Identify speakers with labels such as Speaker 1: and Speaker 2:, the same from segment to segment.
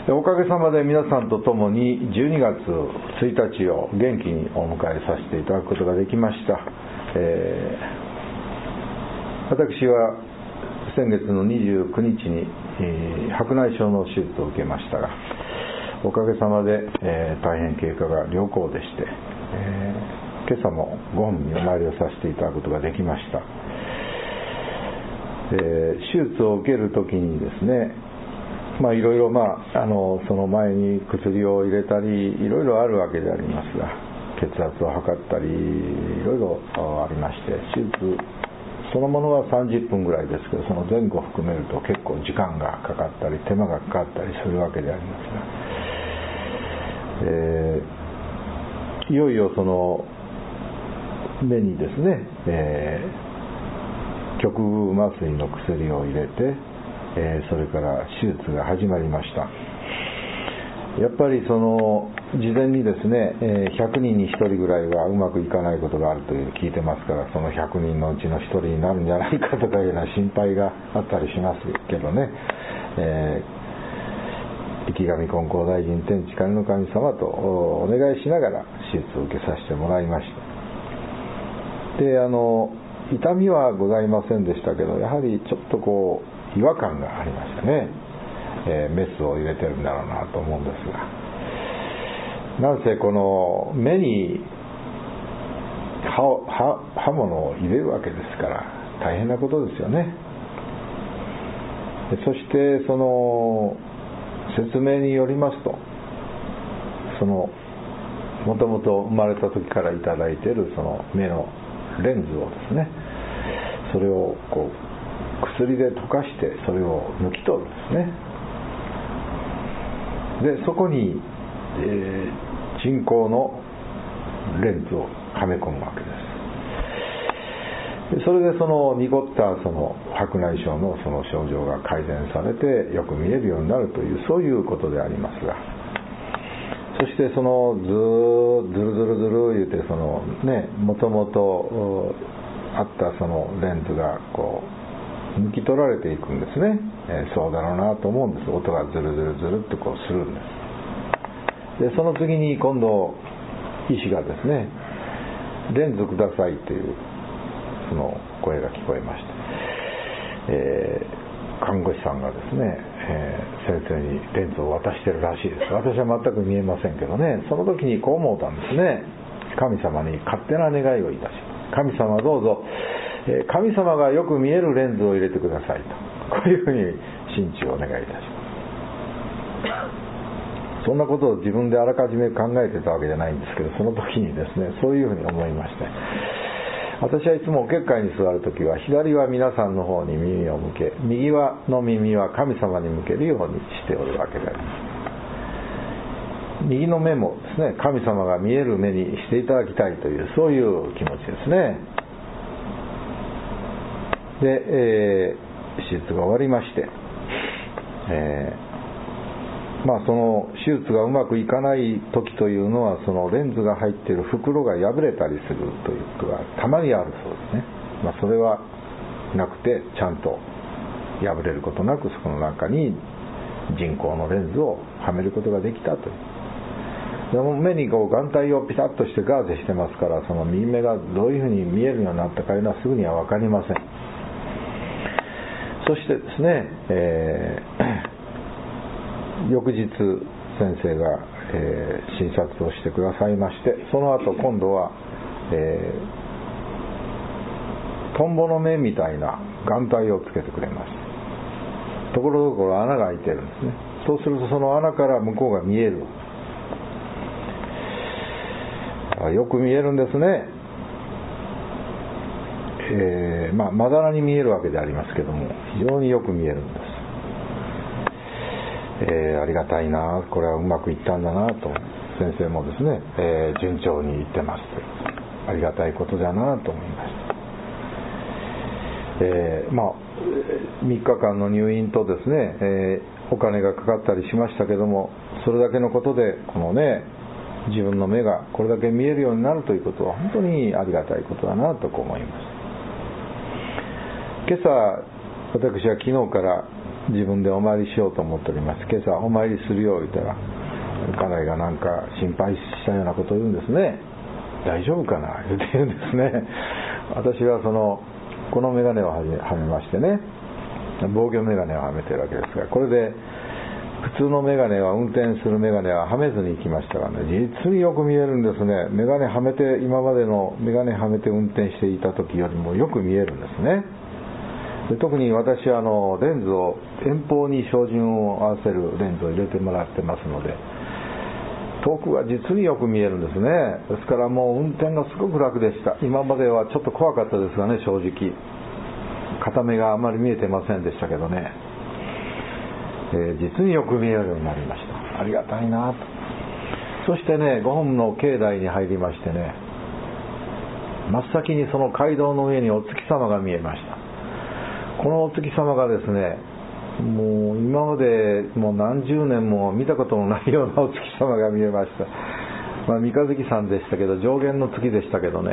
Speaker 1: おかげさまで皆さんと共に12月1日を元気にお迎えさせていただくことができました。私は先月の29日に、白内障の手術を受けましたが、おかげさまで、大変経過が良好でして、今朝もご本人にお参りをさせていただくことができました。手術を受けるときにですね、いろいろその前に薬を入れたりいろいろあるわけでありますが、血圧を測ったりいろいろありまして、手術そのものは30分ぐらいですけど、その前後含めると結構時間がかかったり手間がかかったりするわけでありますが、いよいよその目にですね、極麻酔の薬を入れて、それから手術が始まりました。やっぱりその事前にですね、100人に1人ぐらいはうまくいかないことがあるという聞いてますから、その100人のうちの1人になるんじゃないかとかいうような心配があったりしますけどね、池上金光大臣天地神の神様とお願いしながら手術を受けさせてもらいました。で、痛みはございませんでしたけど、やはりちょっとこう違和感がありましたね。メスを入れてるんだろうなと思うんですが、なんせこの目に刃物を入れるわけですから大変なことですよね。そしてその説明によりますと、そのもともと生まれた時からいただいているその目のレンズをですね、それをこう薬で溶かしてそれを抜き取るんですね。でそこに、人工のレンズをはめ込むわけです。それでその濁ったその白内障のその症状が改善されてよく見えるようになるという、そういうことでありますが、そしてそのずるずるずる言うて、そのね、もともとあったそのレンズがこう抜き取られていくんですね。そうだろうなと思うんです。音がズルズルズルってこうするんです。でその次に今度医師がですね、レンズくださいというその声が聞こえました。看護師さんがですね、先生にレンズを渡してるらしいです。私は全く見えませんけどね、その時にこう思ったんですね。神様に勝手な願いをいたします。神様どうぞ、神様がよく見えるレンズを入れてくださいと、こういうふうに心中をお願いいたします。そんなことを自分であらかじめ考えてたわけじゃないんですけど、その時にですね、そういうふうに思いまして、私はいつもお結界に座るときは左は皆さんの方に耳を向け、右の耳は神様に向けるようにしておるわけであります。右の目もですね、神様が見える目にしていただきたいという、そういう気持ちですね。で、手術が終わりまして、その手術がうまくいかない時というのは、そのレンズが入っている袋が破れたりするということがたまにあるそうですね。それはなくて、ちゃんと破れることなくその中に人工のレンズをはめることができたという。でも目にこう眼帯をピタッとしてガーゼしてますから、その右目がどういうふうに見えるようになったかいうのはすぐには分かりません。そしてですね、翌日先生が、診察をしてくださいまして、その後今度は、トンボの目みたいな眼帯をつけてくれました。ところどころ穴が開いてるんですね。そうするとその穴から向こうが見える。よく見えるんですね。まだらに見えるわけでありますけども、非常によく見えるんです。ありがたいな、これはうまくいったんだなと、先生もですね、順調にいってます。ありがたいことだなと思いました。3日間の入院とですね、お金がかかったりしましたけども、それだけのことでこのね、自分の目がこれだけ見えるようになるということは本当にありがたいことだなと思います。今朝私は昨日から自分でお参りしようと思っております。今朝お参りするよう言ったら家内がなんか心配したようなことを言うんですね。大丈夫かな言うんですね。私はこのメガネをはめましてね、防御メガネをはめてるわけですが、これで普通のメガネは、運転するメガネははめずに行きましたがね、実によく見えるんですね。メガネはめて、今までのメガネはめて運転していた時よりもよく見えるんですね。で、特に私はレンズを遠方に照準を合わせるレンズを入れてもらってますので、遠くが実によく見えるんですね。ですからもう運転がすごく楽でした。今まではちょっと怖かったですがね、正直片目があまり見えてませんでしたけどね、実によく見えるようになりました。ありがたいなと。そしてね、ご本の境内に入りましてね、真っ先にその街道の上にお月様が見えました。このお月様がですね、もう今までもう何十年も見たことのないようなお月様が見えました。三日月さんでしたけど、上弦の月でしたけどね、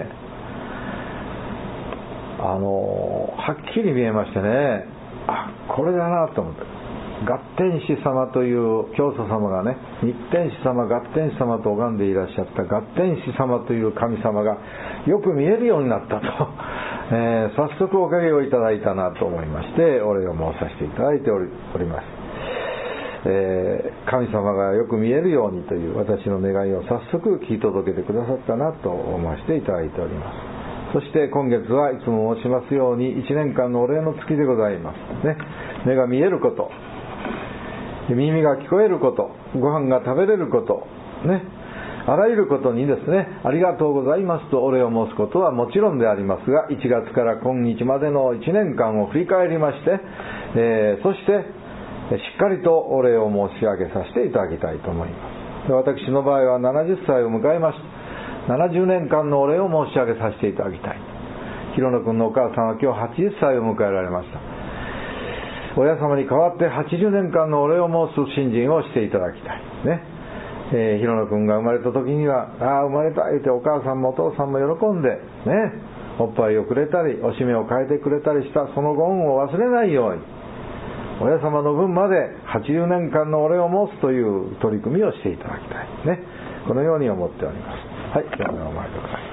Speaker 1: はっきり見えましてね、これだなと思って、月天子様という教祖様がね、日天子様、月天子様と拝んでいらっしゃった月天子様という神様がよく見えるようになったと、早速おかげをいただいたなと思いまして、お礼を申させていただいております。神様がよく見えるようにという私の願いを早速聞き届けてくださったなと思わせていただいております。そして今月はいつも申しますように1年間のお礼の月でございますね。目が見えること、耳が聞こえること、ご飯が食べれることね、あらゆることにですね、ありがとうございますとお礼を申すことはもちろんでありますが、1月から今日までの1年間を振り返りまして、そしてしっかりとお礼を申し上げさせていただきたいと思います。で、私の場合は70歳を迎えました。70年間のお礼を申し上げさせていただきたい。広野君のお母さんは今日80歳を迎えられました。親様に代わって80年間のお礼を申す信心をしていただきたいね。広野君が生まれた時には、生まれた言ってお母さんもお父さんも喜んでね、おっぱいをくれたりおしめを変えてくれたりしたそのご恩を忘れないように、親様の分まで80年間のお礼を申すという取り組みをしていただきたいね。このように思っております。はい、じゃあお参りください。